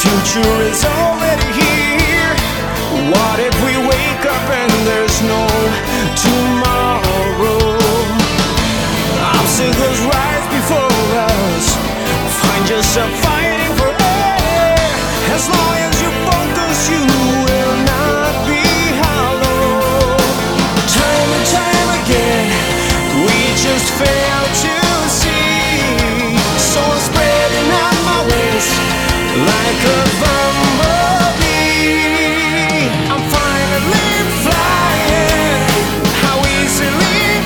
future is already here. What if we wake up and there's no tomorrow? Obstacles rise before us. Find yourself